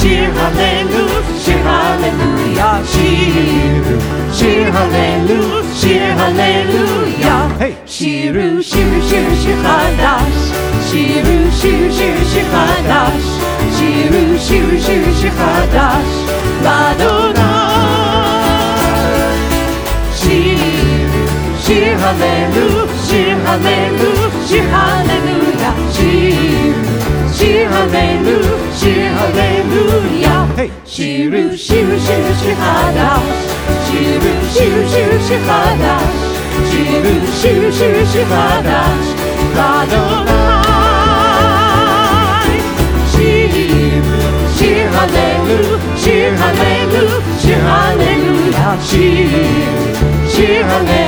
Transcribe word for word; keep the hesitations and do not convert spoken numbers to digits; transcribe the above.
שיר הללו, שיר הללויה, שירו, שיר הללו, שיר הללויה. שירו, שירו, שירו, שיר חדש, שירו, שירו, שירו, שיר חדש, שירו, שירו, שירו, שיר חדש, לאדוני. שירו, שיר הללו, שיר הללו, שיר הללויה, שירו, שיר הללו, שיר הללויה. שירו, שירו, שירו, שיר חדש, שירו, שירו, שירו, שיר חדש, שירו, שירו, שירו, שיר חדש, לאדוני. שירו, שיר הללו, שיר הללו, שיר הללויה, שירו, שיר הללו.